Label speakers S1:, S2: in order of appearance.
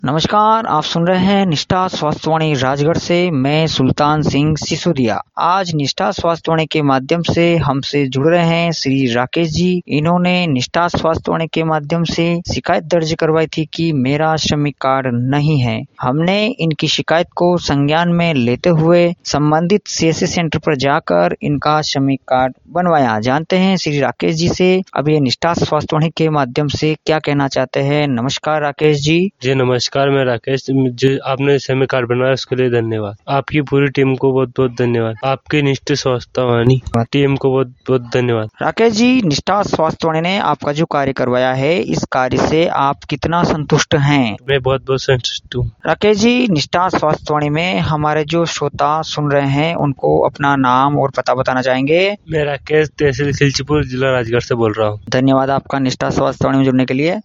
S1: नमस्कार, आप सुन रहे हैं निष्ठा स्वास्थ्यवाणी राजगढ़ से। मैं सुल्तान सिंह सिसोदिया। आज निष्ठा स्वास्थ्यवाणी के माध्यम से हमसे जुड़ रहे हैं श्री राकेश जी। इन्होंने निष्ठा स्वास्थ्यवाणी के माध्यम से शिकायत दर्ज करवाई थी कि मेरा श्रमिक कार्ड नहीं है। हमने इनकी शिकायत को संज्ञान में लेते हुए संबंधित सीएससी सेंटर पर जाकर इनका श्रमिक कार्ड बनवाया। जानते हैं श्री राकेश जी से अब ये निष्ठा स्वास्थ्यवाणी के माध्यम से क्या कहना चाहते हैं। नमस्कार राकेश जी।
S2: जी नमस्कार, मैं राकेश। जो आपने श्रमिक कार्ड बनवाया उसके लिए धन्यवाद। आपकी पूरी टीम को बहुत बहुत धन्यवाद। आपकी निष्ठा स्वास्थ्यवाणी टीम को बहुत बहुत धन्यवाद।
S1: राकेश जी, निष्ठा स्वास्थ्यवाणी ने आपका जो कार्य करवाया है, इस कार्य से आप कितना संतुष्ट हैं?
S2: मैं बहुत बहुत संतुष्ट हूँ।
S1: राकेश जी, निष्ठा स्वास्थ्यवाणी में हमारे जो श्रोता सुन रहे हैं उनको अपना नाम और पता बताना चाहेंगे?
S2: मैं राकेश, तहसील खिलचीपुर, जिला राजगढ़ से बोल रहा हूँ।
S1: धन्यवाद आपका निष्ठा स्वास्थ्यवाणी में जुड़ने के लिए।